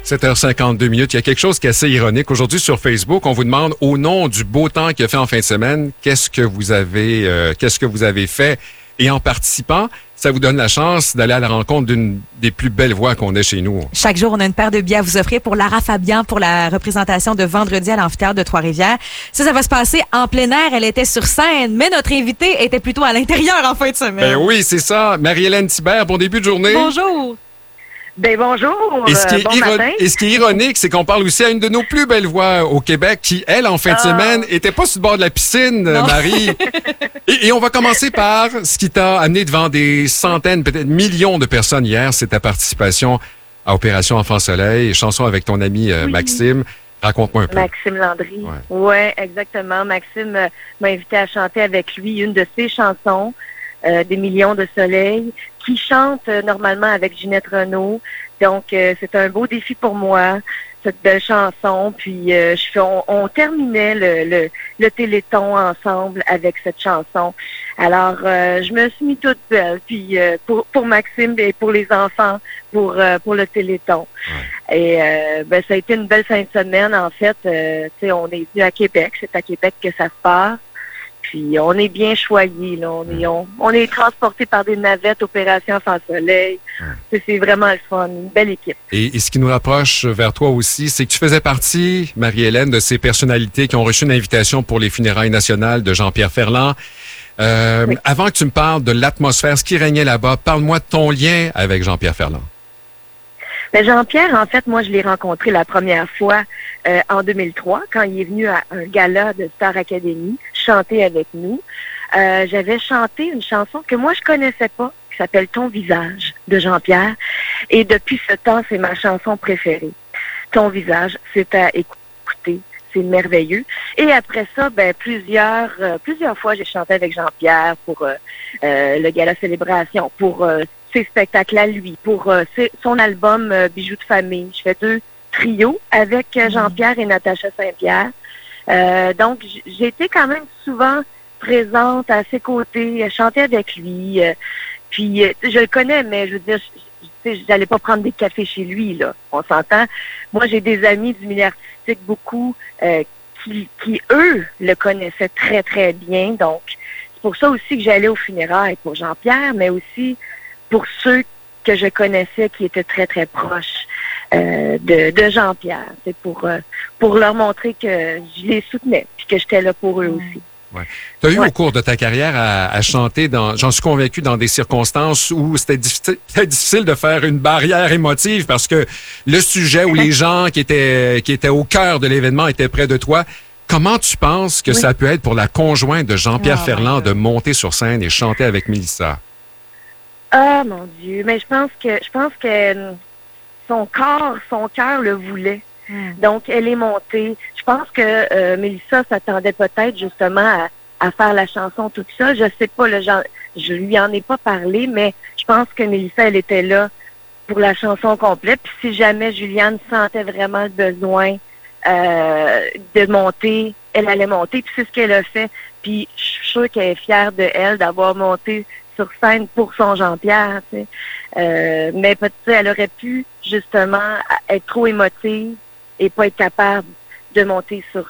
7h52 minutes. Il y a quelque chose qui est assez ironique. Aujourd'hui, sur Facebook, on vous demande, au nom du beau temps qu'il a fait en fin de semaine, qu'est-ce que vous avez fait? Et en participant, ça vous donne la chance d'aller à la rencontre d'une des plus belles voix qu'on ait chez nous. Chaque jour, on a une paire de billets à vous offrir pour Lara Fabian pour la représentation de vendredi à l'amphithéâtre de Trois-Rivières. Ça va se passer en plein air. Elle était sur scène, mais notre invitée était plutôt à l'intérieur en fin de semaine. Ben oui, c'est ça. Marie-Hélène Thibert, bon début de journée. Bonjour. Ben bonjour, et ce matin. Et ce qui est ironique, c'est qu'on parle aussi à une de nos plus belles voix au Québec qui, elle, en fin de semaine, était pas sur le bord de la piscine, Marie. Et on va commencer par ce qui t'a amené devant des centaines, peut-être millions de personnes hier, c'est ta participation à Opération Enfant Soleil, chanson avec ton ami Maxime. Raconte-moi un peu. Maxime Landry. Ouais, exactement. Maxime m'a invité à chanter avec lui une de ses chansons, Des millions de soleil, qui chante normalement avec Ginette Renault. Donc, c'est un beau défi pour moi, cette belle chanson. Puis, on terminait le Téléthon ensemble avec cette chanson. Alors, je me suis mis toute belle. Puis, pour Maxime et pour les enfants, pour le Téléthon. Et ça a été une belle fin de semaine. En fait, on est venu à Québec. C'est à Québec que ça se passe. Puis on est bien choyés, là. On est transportés par des navettes Opération Enfant Soleil. C'est vraiment le fun, une belle équipe. Et ce qui nous rapproche vers toi aussi, c'est que tu faisais partie, Marie-Hélène, de ces personnalités qui ont reçu une invitation pour les funérailles nationales de Jean-Pierre Ferland. Avant que tu me parles de l'atmosphère, ce qui régnait là-bas, parle-moi de ton lien avec Jean-Pierre Ferland. Ben Jean-Pierre, en fait, moi, je l'ai rencontré la première fois en 2003, quand il est venu à un gala de Star Academy chanter avec nous. J'avais chanté une chanson que moi, je connaissais pas, qui s'appelle « Ton visage » de Jean-Pierre. Et depuis ce temps, c'est ma chanson préférée. « Ton visage », c'est à écouter. C'est merveilleux. Et après ça, plusieurs fois, j'ai chanté avec Jean-Pierre pour le gala Célébration, pour ses spectacles à lui, pour son album Bijoux de famille. Je fais 2 trios avec Jean-Pierre et Natacha Saint-Pierre. Donc, j'ai été quand même souvent présente à ses côtés, chanter avec lui. Puis, je le connais, mais je veux dire, j'allais pas prendre des cafés chez lui, là. On s'entend. Moi, j'ai des amis du milieu artistique, beaucoup, qui, eux, le connaissaient très, très bien. Donc, c'est pour ça aussi que j'allais aux funérailles pour Jean-Pierre, mais aussi pour ceux que je connaissais qui étaient très, très proches de Jean-Pierre. C'est pour leur montrer que je les soutenais puis que j'étais là pour eux aussi. Ouais. Tu as eu au cours de ta carrière à chanter, j'en suis convaincu, dans des circonstances où c'était difficile de faire une barrière émotive parce que le sujet ou les gens qui étaient au cœur de l'événement étaient près de toi. Comment tu penses que ça peut être pour la conjointe de Jean-Pierre Ferland de monter sur scène et chanter avec Mélissa? Ah, mon Dieu. Mais je pense que son cœur le voulait. Donc, elle est montée. Je pense que Mélissa s'attendait peut-être justement à faire la chanson toute seule. Je sais pas, je lui en ai pas parlé, mais je pense que Mélissa, elle était là pour la chanson complète. Puis si jamais Juliane sentait vraiment le besoin de monter, elle allait monter. Puis c'est ce qu'elle a fait. Puis je suis sûre qu'elle est fière de elle d'avoir monté sur scène pour son Jean-Pierre. Tu sais. Mais peut-être elle aurait pu justement être trop émotive et pas être capable de monter sur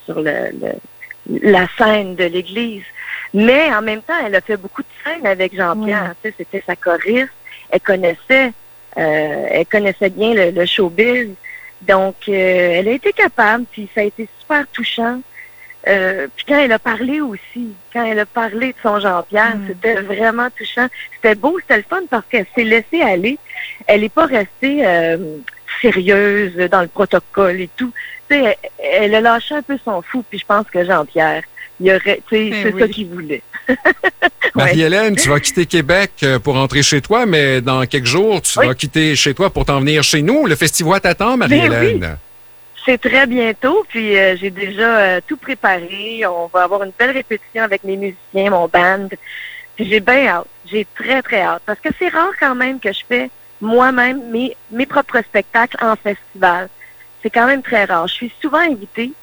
la scène de l'église. Mais en même temps, elle a fait beaucoup de scènes avec Jean-Pierre. Tu sais, c'était sa choriste. Elle connaissait bien le showbiz. Donc, elle a été capable, puis ça a été super touchant. Puis quand elle a parlé aussi, quand elle a parlé de son Jean-Pierre, c'était vraiment touchant. C'était beau, c'était le fun parce qu'elle s'est laissée aller. Elle n'est pas restée sérieuse dans le protocole et tout. Tu sais, elle a lâché un peu son fou, puis je pense que Jean-Pierre, c'est ça qu'il voulait. Marie-Hélène, tu vas quitter Québec pour rentrer chez toi, mais dans quelques jours, tu vas quitter chez toi pour t'en venir chez nous. Le festival t'attend, Marie-Hélène. Oui. C'est très bientôt, puis j'ai déjà tout préparé. On va avoir une belle répétition avec mes musiciens, mon band. Puis j'ai bien hâte. J'ai très, très hâte. Parce que c'est rare quand même que je fais moi-même mes propres spectacles en festival. C'est quand même très rare. Je suis souvent invitée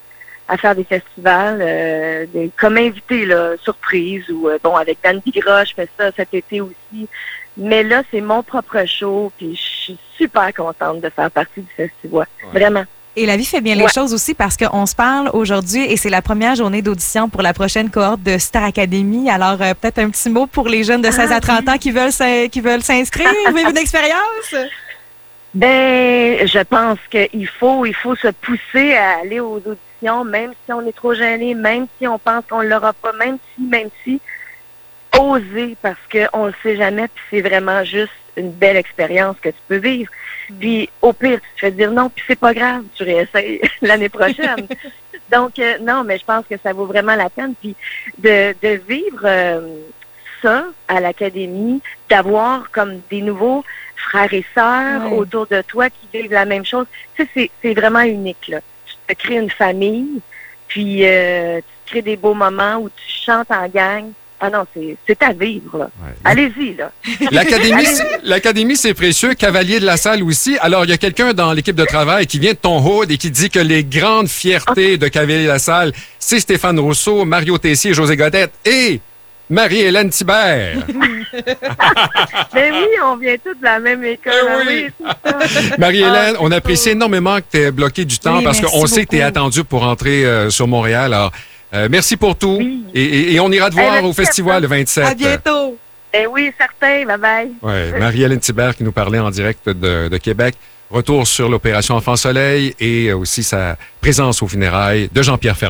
à faire des festivals, comme invité, là, surprise, ou bon, avec Dan Bigra, je fais ça cet été aussi. Mais là, c'est mon propre show, puis je suis super contente de faire partie du festival. Ouais. Vraiment. Et la vie fait bien les choses aussi parce qu'on se parle aujourd'hui et c'est la première journée d'audition pour la prochaine cohorte de Star Academy. Alors, peut-être un petit mot pour les jeunes de 16 à 30 ans qui veulent s'inscrire, vivre une expérience? Ben, je pense qu'il faut se pousser à aller aux auditions, même si on est trop gêné, même si on pense qu'on l'aura pas, même si, oser, parce qu'on le sait jamais, puis c'est vraiment juste une belle expérience que tu peux vivre. Puis, au pire, tu te fais dire non, puis c'est pas grave, tu réessayes l'année prochaine. Donc, non, mais je pense que ça vaut vraiment la peine. Puis, de vivre ça à l'académie, d'avoir comme des nouveaux frères et sœurs autour de toi qui vivent la même chose, ça, c'est vraiment unique, là. Tu te crées une famille, puis tu te crées des beaux moments où tu chantes en gang. Ah non, c'est à vivre, là. Ouais. Allez-y, là. L'Académie, c'est précieux. Cavalier de la salle aussi. Alors, il y a quelqu'un dans l'équipe de travail qui vient de ton hood et qui dit que les grandes fiertés de Cavalier de la salle, c'est Stéphane Rousseau, Mario Tessier, José Godette et Marie-Hélène Thibert. Ben oui, on vient tous de la même école. Oui. Marie-Hélène, on apprécie énormément que tu aies bloqué du temps parce qu'on sait que tu es attendue pour entrer sur Montréal. Alors, merci pour tout. Oui. Et on ira te voir au festival le 27. À bientôt. Oui, certain. Bye-bye. Ouais, Marie-Hélène Thibert qui nous parlait en direct de Québec. Retour sur l'opération Enfant Soleil et aussi sa présence aux funérailles de Jean-Pierre Ferland.